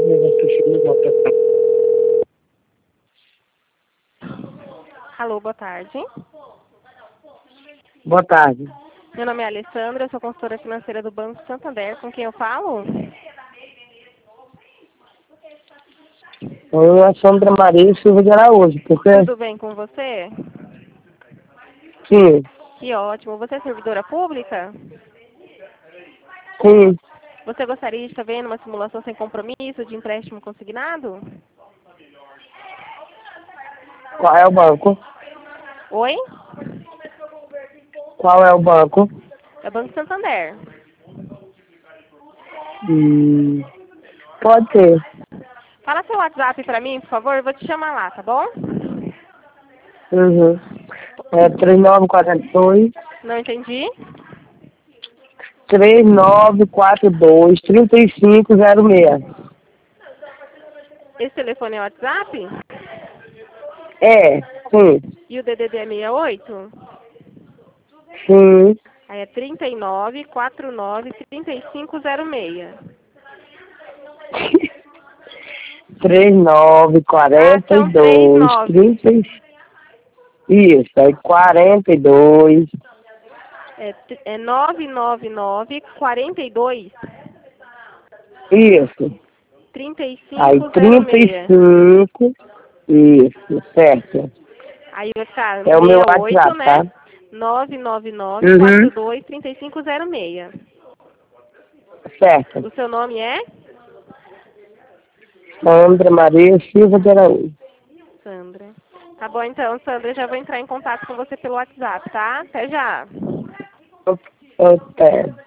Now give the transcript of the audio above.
Alô, boa tarde. Boa tarde. Meu nome é Alessandra, eu sou consultora financeira do Banco Santander. Com quem eu falo? Eu sou Sandra Maria Silva de Araújo. Porque... Tudo bem com você? Sim. Que ótimo. Você é servidora pública? Sim. Você gostaria de estar vendo uma simulação sem compromisso de empréstimo consignado? Qual é o banco? Oi? Qual é o banco? É o Banco Santander. Pode ser. Fala seu WhatsApp pra mim, por favor, eu vou te chamar lá, tá bom? Uhum. É 3942 Não entendi? 3942 3506. Esse telefone é o WhatsApp? É, sim. E o DDD é 68? Sim. Aí é 39493506. 3942 São três noves. 35. Isso, aí 42. É 99942 Isso. Aí 3506. 35. Isso, certo. Aí vai ficar É o meu 68, WhatsApp, né? tá? Uhum. 999423506. Certo. O seu nome é? Sandra Maria Silva de Araújo. Sandra. Tá bom então, Sandra, eu já vou entrar em contato com você pelo WhatsApp, tá? Até já. Até.